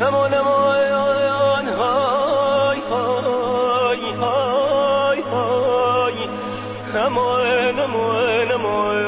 امان امان های های های های امان امان امان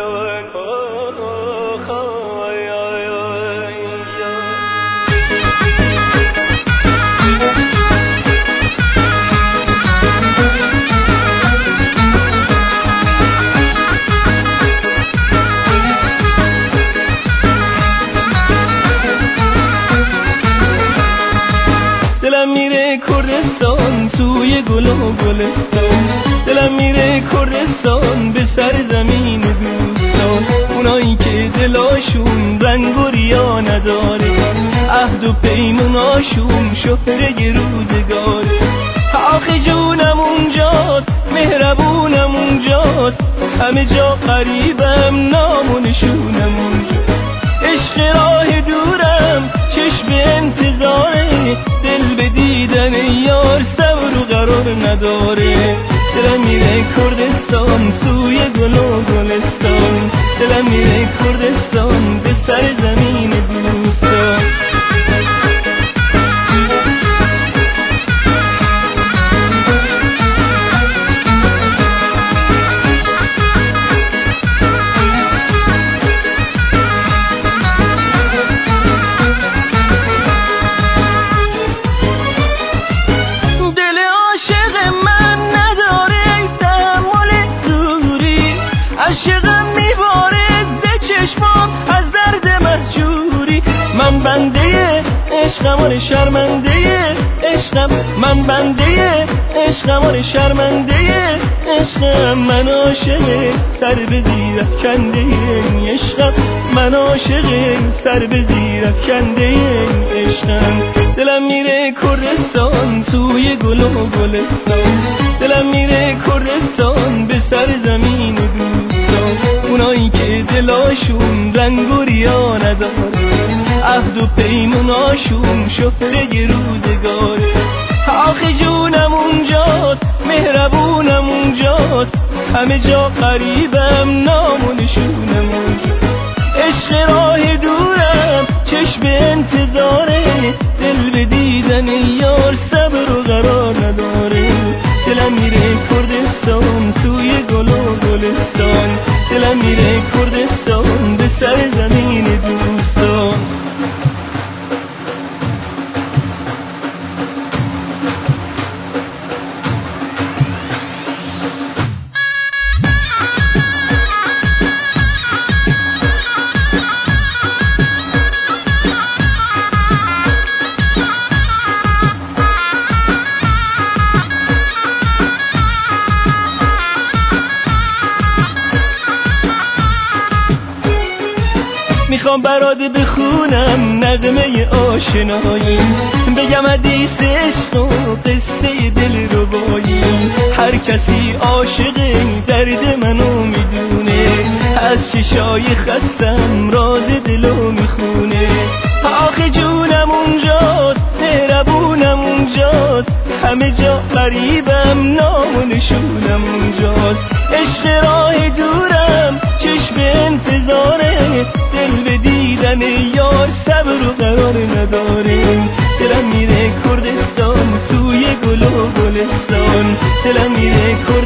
دلم میره کردستان سوی گل و گلستان، دلم میره کردستان به سر زمین دوستان، اونایی که دلاشون رنگ و ریا نداره، عهد و پیموناشون شهره روزگاره. آخه جونم اونجاست، مهربونم اونجاست، همه جا قریبم، نام و نشونم اونجاست. عشق راه دورم، چشم انتظاره، دل به دیدن یار صبر و قرار نداره. دلم میره کردستان سوی گل و گلستان، دلم میره کردستان به سر زمین دوستان. عشقم میباره ز چشمام از درد مهجوری، من بنده عشقم آره شرمنده عشقم، من بنده عشقم آره شرمنده عشقم، من عاشق سر به زیر افکنده عشقم، من عاشق سر به زیر افکنده عشقم. دلم میره کردستان سوی گل و گلستان، دلم میره کردستان به سر زمین دوستان، اونایی که دلاشون رنگ و ریا نداره، عهد و پیموناشون شهره روزگاره. آخه جونم اونجاست، مهربونم اونجاست، همه جا قریبم، نام و نشونم اونجاست. عشق راه دورم، چشم انتظاره، دل به دیدن یار صبر و قرار نداره. دلم میره کردستان سوی گل و گلستان، دلم میره کردستان به سر زمین دوستان. میخوام برات بخونم نغمه آشنایی، بگم حدیث عشق و قصه دل ربایی. هر کسی عاشق درد منو میدونه، از چشای خستم راز دلو میخونه. آخه جونم اونجاست، مهربونم اونجاست، همه جا قریبم، نام و نشونم اونجاست. عشق راه دورم، چشم انتظاره، دل به دیدن یار صبر و قرار نداره. دلم میره کردستان سوی گل و گلستان، دلم میره